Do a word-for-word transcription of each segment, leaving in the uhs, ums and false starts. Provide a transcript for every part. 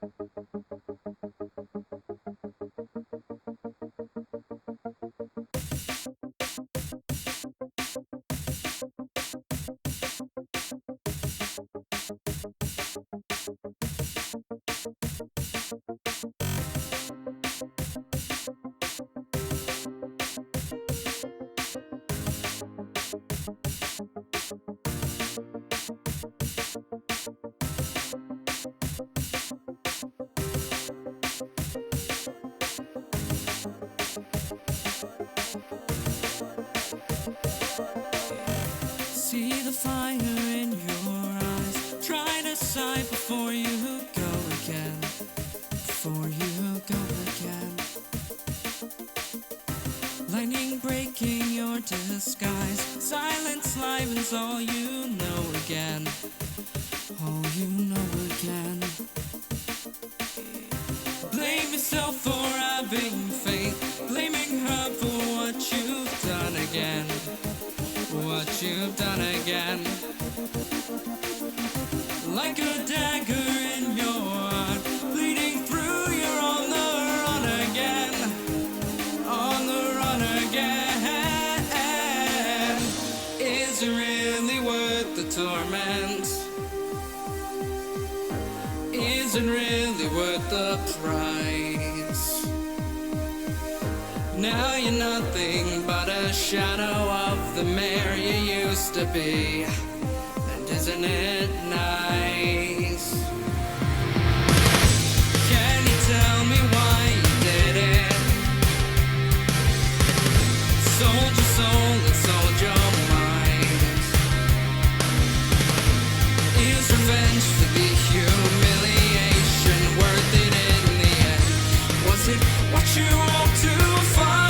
See the fire in your eyes. Try to sigh before you go again. Before you go again. Lightning breaking your disguise. Silence livens all you know again. All you know again. Blame yourself for having faith. Blaming her for what you've done again. What you've done again. Like a dagger in your heart, bleeding through, you're on the run again. On the run again. Is it really worth the torment? Is it really worth the price? Now you're nothing but a shadow of the mare you used to be. And isn't it nice? Can you tell me why you did it? Sold your soul and sold your mind. Is revenge for the humiliation worth it in the end? Was it what you hoped to find?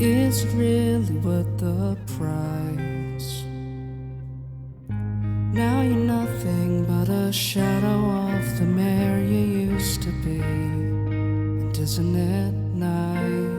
Is it really worth the price? Now you're nothing but a shadow of the Mary you used to be. And isn't it nice?